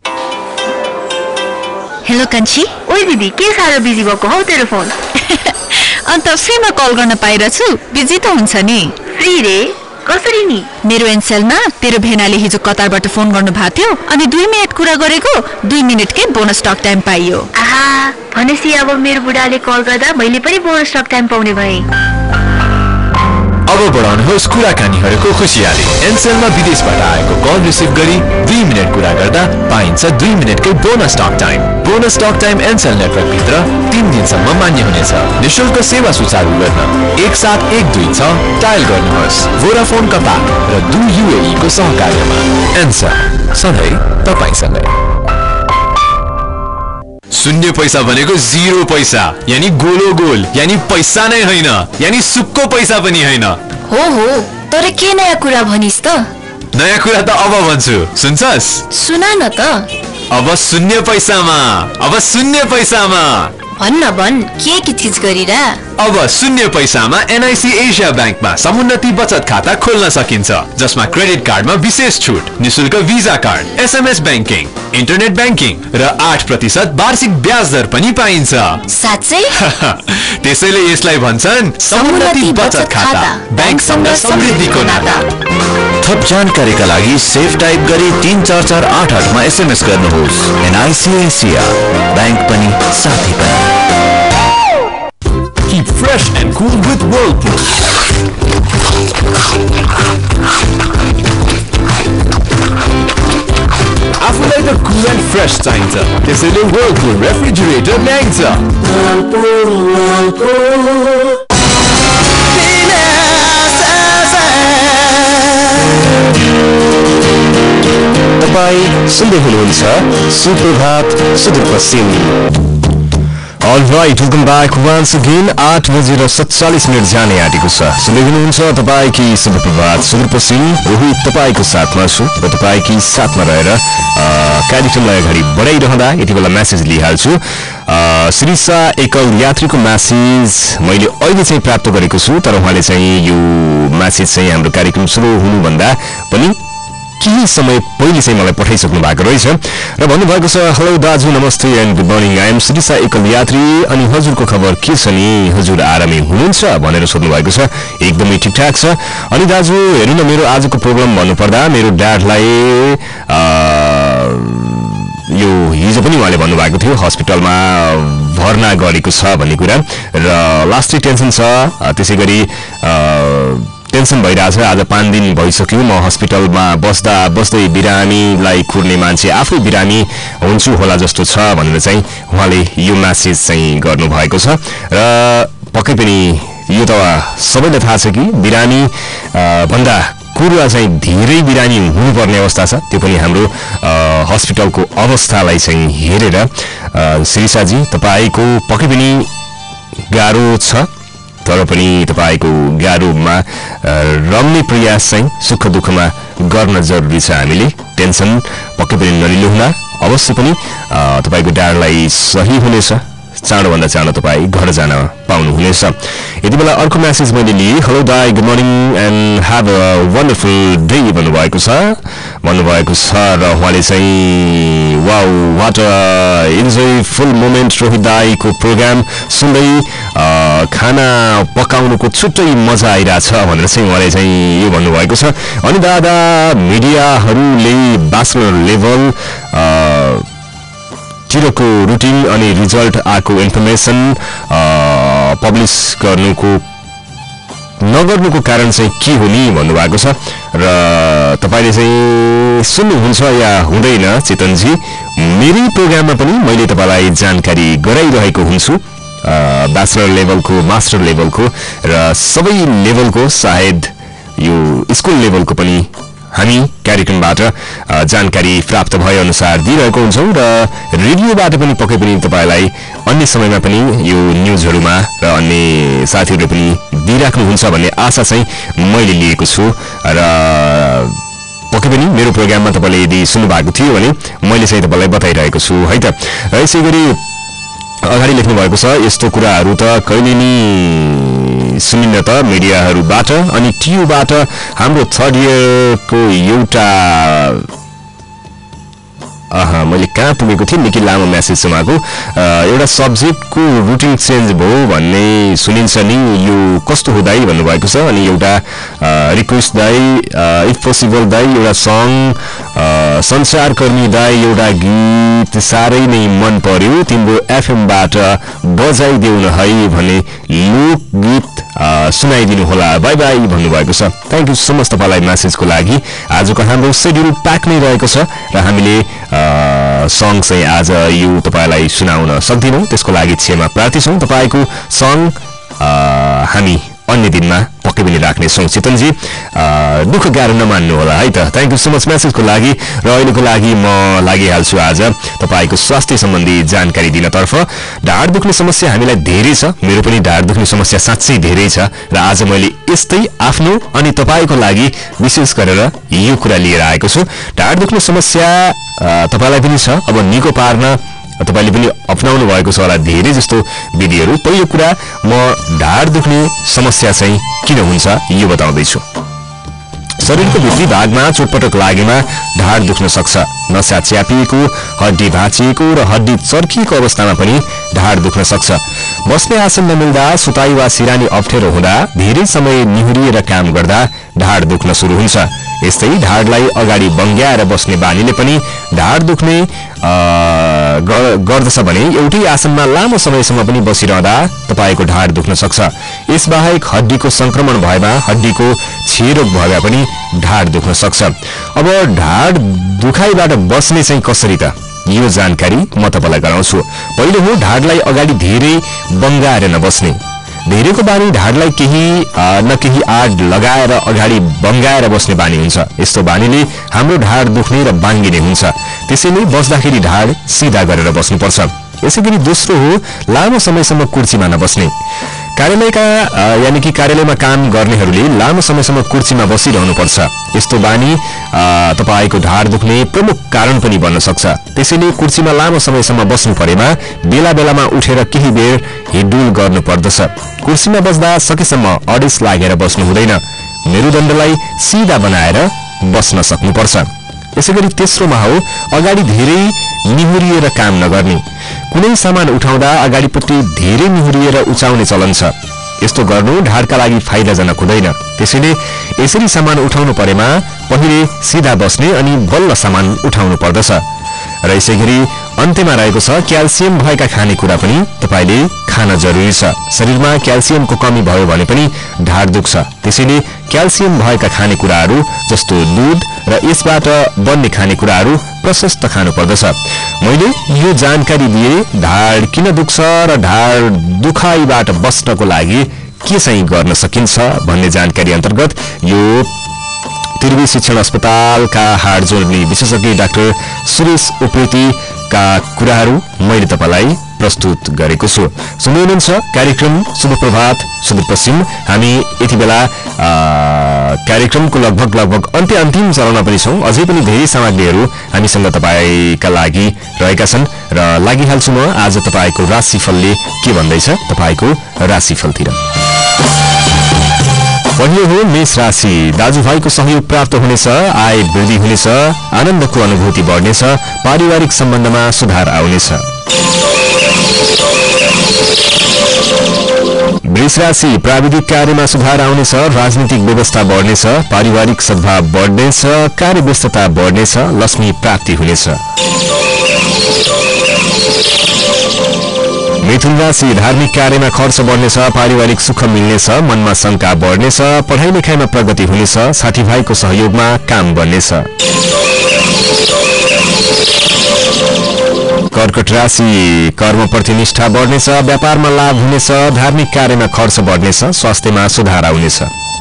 हेलो कान्छी। ओइ दिदी के साह्रो बिजी भएको हौ तेरो फोन? अन्त फ्रीमा कल गर्न पाइरहेछु बिजी त हुन्छ नि। फ्री रे कसरी नि? मेरो एनसेलमा तेरो भेनाले हिजो कतारबाट फोन गर्नु भएको थियो अनि दुई मिनट कुरा गरेको दुई मिनटकै बोनस टक टाइम पाइयो। आहा भनेसी अब मेरो बुढाले कल गर्दा मैले पनि बोनस टक टाइम पाउने भए। अब बढाउनुहोस् कुराकानीहरूको खुसियाली। एनसेलमा विदेशबाट आएको कल रिसिभ गरी दुई मिनट कुरा गर्दा पाइन्छ दुई मिनटकै bonus talk time. Bonus talk time Ncell नेटवर्कभित्र तीन दिनसम्म मान्य हुनेछ। निशुल्क सेवा सुचारू गर्न एक सात एक दुई छ डायल गर्नुहोस्। भोडाफोन कतार र दु युएई को सहकार्यमा एनसेल सधैँ तपाईसँगै। शून्य पैसा भनेको जीरो पैसा यानी गोलो गोल यानी पैसा नै होइन यानी सुक्को पैसा पनि होइन। हो हो तर के नयाँ कुरा भनिस् त? नयाँ कुरा त अब भन्छु सुन्छस्? सुना न त। अब शून्य पैसामा अब शून्य पैसामा भन्न भन् के के चीज गरिरा? अब शून्य पैसामा एनआईसी एशिया बैंकमा समुन्नति बचत खाता खोल्न सकिन्छ जसमा क्रेडिट कार्डमा विशेष छुट, निशुल्क Visa card, SMS banking, internet banking र आठ प्रतिशत वार्षिक ब्याज दर पनि पाइन्छ। साच्चै? त्यसैले यसलाई भन्छन् समुन्नति बचत खाता, बैंकसँग समृद्धिको नाता। थप जानकारीका लागि सेफ टाइप गरी तीन चार चार आठ आठमा एसएमएस गर्नुहोस्। एनआईसी एशिया बैंक पनि साथी पनि। Keep fresh and cool with Whirlpool. आफूलाई त cool and fresh चाहिन्छ त्यसैले Whirlpool रेफ्रिजरेटर ल्याइन्छ। तपाईँ सुन्दै हुनुहुन्छ सुप्रभात Sudurpashchim. Alright, welcome back once again. आठ बजेर सत्तालीस मिनट जाने आँटेको छ। सुन्दै हुनुहुन्छ तपाईँकी सुप्रभात सुदूरपश्चिम। रोहित तपाईँको साथमा छु र तपाईँकी साथमा रहेर कार्यक्रमलाई अगाडि बढाइरहँदा यति बेला म्यासेज लिइहाल्छु। श्रीसा एकल यात्रीको म्यासेज मैले अहिले चाहिँ प्राप्त गरेको छु तर उहाँले चाहिँ यो म्यासेज चाहिँ हाम्रो कार्यक्रम सुरु हुनुभन्दा पनि केही समय पहिले चाहिँ मलाई पठाइसक्नु भएको रहेछ र भन्नुभएको छ हेलो दाजु नमस्ते and good morning I am Shreesa एकल यात्री अनि हजुरको खबर के छ नि हजुर आरामै हुनुहुन्छ भनेर सोध्नु भएको छ। एकदमै ठिकठाक छ। अनि दाजु हेर्नु न मेरो आजको प्रोग्राम भन्नुपर्दा मेरो ड्याडलाई यो हिजो पनि उहाँले भन्नुभएको थियो हस्पिटलमा भर्ना गरेको छ भन्ने कुरा र लास्टै टेन्सन छ। त्यसै गरी टेन्सन भइरहेछ। आज पाँच दिन भइसक्यो म हस्पिटलमा बस्दा बस्दै बिरामीलाई कुर्ने मान्छे आफै बिरामी हुन्छु होला जस्तो छ भनेर चाहिँ उहाँले यो मेसेज चाहिँ गर्नुभएको छ। र पक्कै पनि यो त सबैलाई थाहा छ कि बिरामी भन्दा कुरुवा चाहिँ धेरै बिरामी हुनुपर्ने अवस्था छ। त्यो पनि हाम्रो हस्पिटलको अवस्थालाई चाहिँ हेरेर श्रीषाजी तपाईँको पक्कै पनि गाह्रो छ, तर पनि तपाईँको गाह्रोमा रम्ने प्रयास चाहिँ सुख दुःखमा गर्न जरुरी छ। हामीले टेन्सन पक्कै पनि नलिनुहुला, अवश्य पनि तपाईँको डाँडलाई सही हुनेछ, चाँडोभन्दा चाँडो तपाईँ घर जान पाउनुहुनेछ। यति बेला अर्को मेसेज मैले लिएँ। हेलो दाई, good morning and have a wonderful day भन्नुभएको छ भन्नुभएको छ र उहाँले चाहिँ wow what a enjoyful moment Rohit दाईको प्रोग्राम सुन्दै खाना पकाउनुको छुट्टै मजा आइरहेछ भनेर चाहिँ उहाँले चाहिँ यो भन्नुभएको छ। अनि दादा, मिडियाहरूले ब्याचलर लेभल टिरोको रुटिन अनि रिजल्ट आएको इन्फर्मेसन पब्लिस गर्नुको नगर्नुको कारण चाहिँ के हो नि भन्नुभएको छ। र तपाईँले चाहिँ सुन्नुहुन्छ या हुँदैन चेतनजी, मेरै प्रोग्राममा पनि मैले तपाईँलाई जानकारी गराइरहेको हुन्छु, ब्याचलर लेभलको, मास्टर लेभलको र सबै लेभलको, सायद यो स्कुल लेभलको पनि हामी कार्यक्रमबाट जानकारी प्राप्त भए अनुसार दिइरहेको हुन्छौँ र रेडियोबाट पनि पक्कै पनि तपाईँलाई अन्य समयमा पनि यो न्युजहरूमा र अन्य साथीहरूले पनि दिइराख्नुहुन्छ भन्ने आशा चाहिँ मैले लिएको छु। र पक्कै पनि मेरो प्रोग्राममा तपाईँले यदि सुन्नुभएको थियो भने मैले चाहिँ तपाईँलाई बताइरहेको छु है त। र यसै गरी अगाडि लेख्नु भएको छ, यस्तो कुराहरू त कहिले नि सुनिन्न त मिडियाहरूबाट। अनि टियुबाट हाम्रो थर्ड इयरको एउटा अह मैले कहाँ पुगेको थिएँ, निकै लामो मेसेज सुनाएको, एउटा सब्जेक्टको रुटिन चेन्ज भयो भन्ने सुनिन्छ नि, यो कस्तो हो दाइ भन्नुभएको छ। अनि एउटा रिक्वेस्ट दाइ, इफ पोसिबल दाइ एउटा सङ संसारकर्मी दाइ एउटा गीत साह्रै नै मन पर्यो, तिम्रो एफएमबाट बजाइदेऊ न है भने लोकगीत सुनाइदिनु होला, बाई बाई भन्नुभएको छ। थ्याङ्क यू सो मच तपाईँलाई मेसेजको लागि। आजको हाम्रो सेड्युल प्याक नै रहेको छ र हामीले सङ चाहिँ आज यो तपाईँलाई सुनाउन सक्दिनौँ, त्यसको लागि क्षमा प्रार्थी छौँ। तपाईँको सङ हामी अन्य दिनमा पक्कै पनि राख्नेछौँ। चेतनजी दुःख गाह्रो नमान्नु होला है त। थ्याङ्क यू सो मच मेसेजको लागि। र अहिलेको लागि म लागिहाल्छु आज तपाईँको स्वास्थ्य सम्बन्धी जानकारी दिनतर्फ। ढाड दुख्ने समस्या हामीलाई धेरै छ, मेरो पनि ढाड दुख्ने समस्या साँच्चै धेरै छ र आज मैले यस्तै आफ्नो अनि तपाईँको लागि विशेष गरेर यो कुरा लिएर आएको छु। ढाड दुख्ने समस्या तपाईँलाई पनि छ, अब निको पार्न तपाईँले पनि अपनाउनु भएको छ होला धेरै जस्तो विधिहरू। पहिलो कुरा, म ढाड दुख्ने समस्या चाहिँ किन हुन्छ यो बताउँदैछु। शरीरको भित्री भागमा चोटपटक लागेमा ढाड दुख्न सक्छ। नसा च्यापिएको, हड्डी भाँचिएको र हड्डी चर्किएको अवस्थामा पनि ढाड दुख्न सक्छ। बस्ने आसन नमिल्दा, सुताई वा सिरानी अप्ठ्यारो हुँदा, धेरै समय निहुरिएर काम गर्दा ढाड दुख्न सुरु हुन्छ। यस्तै ढाडलाई अगाडि बङ्ग्याएर बस्ने बानीले पनि ढाड दुख्ने गर्दछ भने एउटै आसनमा लामो समयसम्म पनि बसिरहँदा तपाईँको ढाड दुख्न सक्छ। यसबाहेक हड्डीको संक्रमण भएमा, हड्डीको क्षयरोग भएमा पनि ढाड दुख्न सक्छ। अब ढाड दुखाइबाट बस्ने चाहिँ कसरी त, यो जानकारी म तपाईँलाई गराउँछु। पहिलो हो, ढाडलाई अगाडि धेरै बङ्गाएर नबस्ने। धेरैको बानी ढाडलाई केही न केही आड लगाएर अगाडि बङ्गाएर बस्ने बानी हुन्छ। यस्तो बानीले हाम्रो ढाड दुख्ने र बाङ्गिने हुन्छ, त्यसैले बस्दाखेरि ढाड सिधा गरेर बस्नुपर्छ। यसैगरी दोस्रो हो, लामो समयसम्म कुर्सीमा नबस्ने। कार्यालयका यानि कि कार्यालयमा काम गर्नेहरूले लामो समयसम्म कुर्सीमा बसिरहनुपर्छ। यस्तो बानी तपाईँको ढाड दुख्ने प्रमुख कारण पनि बन्न सक्छ। त्यसैले कुर्सीमा लामो समयसम्म बस्नु परेमा बेला बेलामा उठेर केही बेर हिडडुल गर्नुपर्दछ। कुर्सीमा बस्दा सकेसम्म अडिस लागेर बस्नु हुँदैन, मेरुदण्डलाई सिधा बनाएर बस्न सक्नुपर्छ। यसैगरी तेस्रोमा हो, अगाडि धेरै निहुरिएर काम नगर्ने। कुनै सामान उठाउँदा अगाडिपट्टि धेरै निहुरिएर उचाउने चलन छ। यस्तो गर्नु ढाडका लागि फाइदाजनक हुँदैन। त्यसैले यसरी सामान उठाउनु परेमा पहिले सिधा बस्ने अनि बल्ल सामान उठाउनु पर्दछ। र यसैगरी अन्त्यमा रहेको छ क्याल्सियम भएका खानेकुरा पनि तपाईले खान जरुरी छ। शरीरमा क्याल्सियमको कमी भयो भने पनि ढाड दुख्छ, त्यसैले क्याल्सियम भएका खानेकुराहरू जस्तो दूध र यसबाट बन्ने खानेकुराहरू प्रशस्त खानु पर्दछ। मैले यो जानकारी दिए ढाड किन दुख्छ र ढाड दुखाइबाट बच्नको लागि के चाहिँ गर्न सकिन्छ भन्ने जानकारी अन्तर्गत यो त्रिवी शिक्षण अस्पतालका हाड जोड्ने विशेषज्ञ डाक्टर सुरेश उप्रेतीका कुराहरू मैले तपाईलाई प्रस्तुत गरेको छु। सुन्दै हुनुहुन्छ कार्यक्रम शुभ प्रभात सुदूरपश्चिम। हामी यति बेला कार्यक्रमको लगभग लगभग अन्त्य अन्तिम चरणमा पनि छौं। अझै पनि धेरै सामग्रीहरू हामीसँग तपाईका लागि रहेका छन् र लागिहाल्छु म आज तपाईको राशिफलले के भन्दैछ तपाईको राशिफलतिर। पहिलो हो मेष राशि। दाजुभाइको सहयोग प्राप्त हुनेछ, आय वृद्धि हुनेछ, आनन्दको अनुभूति बढ्नेछ, पारिवारिक सम्बन्धमा सुधार आउनेछ। वृष राशि। प्राविधिक कार्यमा सुधार आउनेछ, राजनीतिक व्यवस्था बढ्नेछ, पारिवारिक सद्भाव बढ्नेछ, कार्यव्यस्तता बढ्नेछ, लक्ष्मी प्राप्ति हुनेछ। मिथुन राशि। धार्मिक कार्यमा खर्च बढ्नेछ, पारिवारिक सुख मिल्नेछ, मनमा शंका बढ्नेछ, पढाइ लेखाइमा प्रगति हुनेछ, साथीभाइको सहयोगमा काम बन्नेछ। कर्कट राशि। कर्मप्रति निष्ठा बढ्नेछ, व्यापारमा लाभ हुनेछ, धार्मिक कार्यमा खर्च बढ्नेछ, स्वास्थ्यमा सुधार आउनेछ।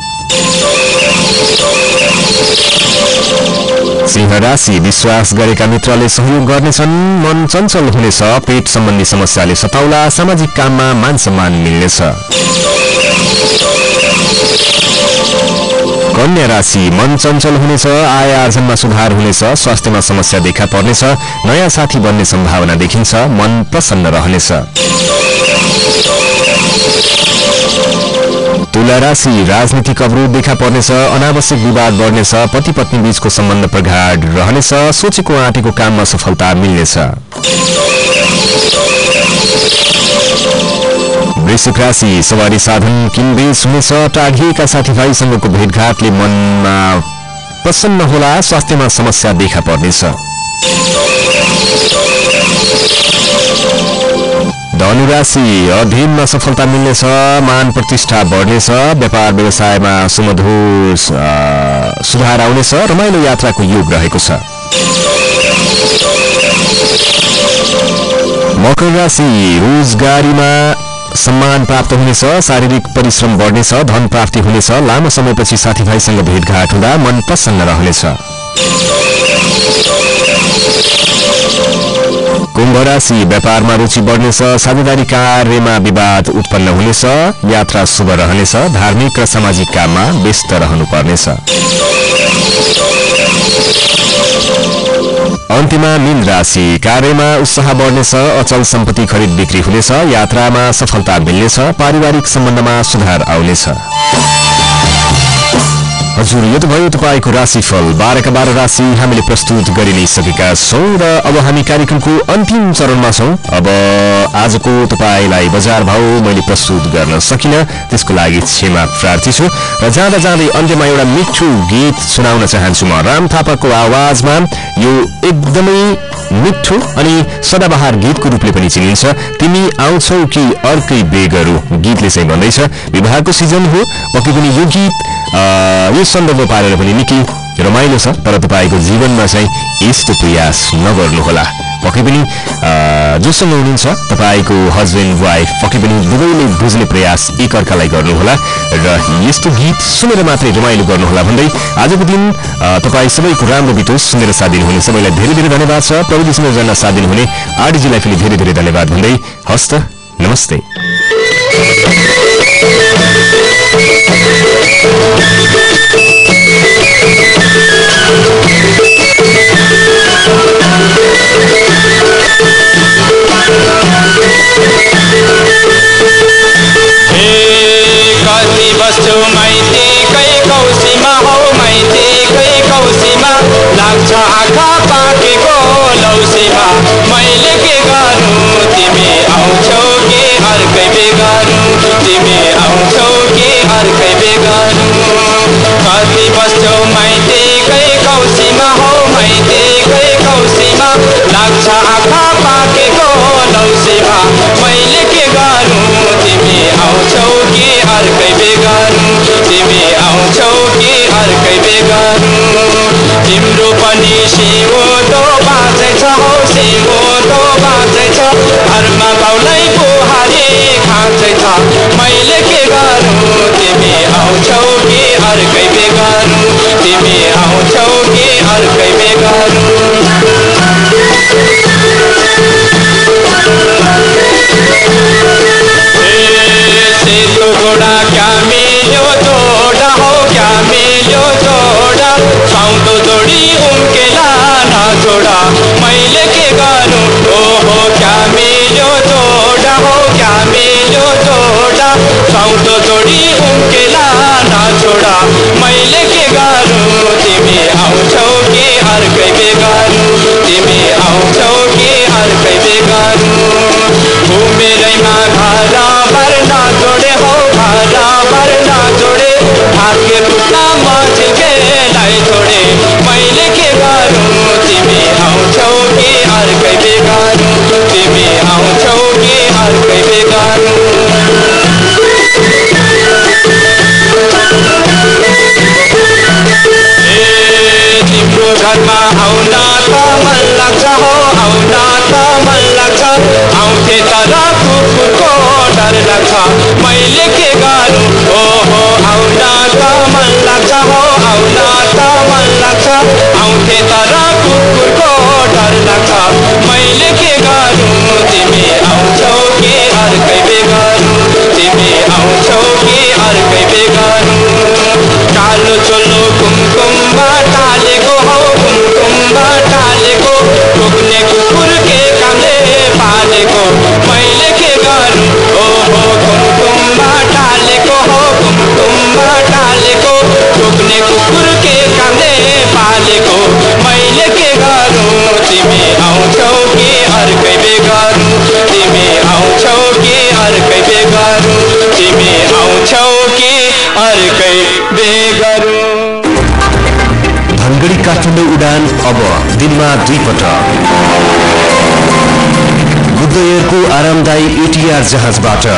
सिंह राशि। विश्वास गरेका मित्रले सहयोग गर्नेछन्, मन चञ्चल हुनेछ, पेट सम्बन्धी समस्याले सताउला, सामाजिक काममा मान सम्मान मिल्नेछ। कन्या राशि। मन चञ्चल हुनेछ, आय आर्जनमा सुधार हुनेछ, स्वास्थ्यमा समस्या देखा पर्नेछ, नयाँ साथी बन्ने सम्भावना देखिन्छ, मन प्रसन्न रहनेछ। तुला राशि। राजनीतिक अवरोध देखा पर्नेछ, अनावश्यक विवाद बढ्नेछ, पति पत्नी बीचको सम्बन्ध प्रगाढ रहनेछ, सोचेको आँटेको काममा सफलता मिल्नेछ। वृश्चिक राशि। सवारी साधन किनबेच हुनेछ, टाढिएका साथीभाइसँगको भेटघाटले मनमा प्रसन्न होला, स्वास्थ्यमा समस्या देखा पर्नेछ। धनु राशि। अध्ययनमा सफलता मिल्नेछ, मान प्रतिष्ठा बढ्नेछ, व्यापार व्यवसायमा सुमधुर सुधार आउनेछ, रमाइलो यात्राको योग रहेको छ। मकर राशि। रोजगारीमा सम्मान प्राप्त हुनेछ, शारीरिक परिश्रम बढ्नेछ, धन प्राप्ति हुनेछ, लामो समयपछि साथीभाइसँग भेटघाट हुँदा मन प्रसन्न रहनेछ। कुम्भ राशि। व्यापारमा रुचि बढ्नेछ, साझेदारी कार्यमा विवाद उत्पन्न हुनेछ, यात्रा शुभ रहनेछ, धार्मिक र सामाजिक काममा व्यस्त रहनुपर्नेछ। अन्त्यमा मीन राशि। कार्यमा उत्साह बढ्नेछ, अचल सम्पत्ति खरिद बिक्री हुनेछ, यात्रामा सफलता मिल्नेछ, पारिवारिक सम्बन्धमा सुधार आउनेछ। हजुर, यो त भयो तपाईको राशिफल। बाह्रका बाह्र राशि हामीले प्रस्तुत गरि नै सकेका छौं र अब हामी कार्यक्रमको अन्तिम चरणमा छौं। अब आजको तपाईलाई बजार भाउ मैले प्रस्तुत गर्न सकिन, त्यसको लागि क्षमा प्रार्थी छु र जाँदा जाँदै अन्त्यमा एउटा मिठो गीत सुनाउन चाहन्छु म। राम थापाको आवाजमा यो एकदमै मिठो अनि सदाबहार गीतको रूपले पनि चिनिन्छ, तिमी आउँछौ कि अर्कै बेगहरू गीतले चाहिँ भन्दैछ। विवाहको सिजन हो, पक्कै पनि यो गीत यो सन्दर्भ पारेर पनि निकै रमाइलो छ, तर तपाईको जीवनमा चाहिँ यस्तो प्रयास नगर्नुहोला। पक्कै पनि जोसँग हुनुहुन्छ तपाईको हस्बेन्ड वाइफ पक्कै पनि दुवैले बुझ्ने प्रयास एकअर्कालाई गर्नुहोला र यस्तो गीत सुनेर मात्रै रमाइलो गर्नुहोला भन्दै आजको दिन तपाई सबैको राम्रो बितोस्। सुनेर साथ दिनुहुने सबैलाई धेरै धेरै धन्यवाद छ। प्रविधि संयोजनमा साथ दिनुहुने आरडीजीलाई पनि धेरै धेरै धन्यवाद भन्दै हस्त नमस्ते। कति बस्छु माइतीकै कौसीमा हौ माइतीकै कौसीमा लाग्छ आँखा पाकेको लौसीमा मैले के गर्नु तिमी आउँछौ कि अर्कै बेगार्नु तिमी आउँछौ कि अर्कै बेगार्नु कति बस्छौ माइतीकै कौसीमा हौ माइतीकै कौसीमा लाग्छ लाग्छ आँखा पाकेको लौसीमा मैले के गरौँ तिमी आउँछौ कि अर्कै बेगरौँ तिमी आउँछौ कि अर्कै बेगरौँ तिम्रो पनि सिउँदो बाँझै छ हौ सिउँदो बाँझै छ घरमा बाउलाई बुहारी खाँचै छ मैले के गरौँ तिमी आउँछौ कि अर्कै बेगरौँ तिमी आउँछौ कि अर्कै बेगरौँ सेतो घोडा क्या मिल्यो जोडा हो क्या मिल्यो जोडा साउँदो जोडी उम्केला न जोडा मैले के गरौँ ओहो क्या मिल्यो जोडा हो क्या मिल्यो जोडा साउँदो जोडी उम्केला न जोडा मैले के गरौँ तिमी आउँछौ कि अर्कै बेगरौँ तिमी आउँछौ कि अर्कै बेगरौँ घुमेरैमा घर भर्ना जोडे हो घर भर्ना जोडे भाग्य टुट्ला मझिल्केलाई छोडे मैले के गरौँ तिमी आउँछौ कि अर्कै बेगरौँ तिमी आउँछौ कि अर्कै बेगरौँ तिम्रो घरमा आउन त मन लाग्छ हो आउन त मन लाग्छ आउँथे तर कुकुरको डर लाग्छ मैले के गरौँ ओहो आउन त मन लाग्छ हो आउन त मन लाग्छ आउँथे तर कुकुरको डर लाग्छ मैले के गरौँ तिमी आउँछौ कि अर्कै बेगरौँ तिमी आउँछौ कि अर्कै बेगरौँ कालो चोलो कुमकुममा टालेको हौ कुमकुममा टालेको टोक्ने कुकुर के कामले पालेको मैले के गरौँ ओहो कुमकुममा टालेको हो कुमकुममा टालेको टोक्ने कुकुर के कामले पालेको मैले के गरौँ तिमी आउँछौ कि अर्कै बेगरौँ तिमी आउँछौ कि अर्कै बेगरौँ तिमी आउँछौ कि अर्कै बेगरौँ धनगढी काठमाडौँ उडान अब दिनमा दुई पटक गुड एयरको आरामदायी एटीआर जहाजबाट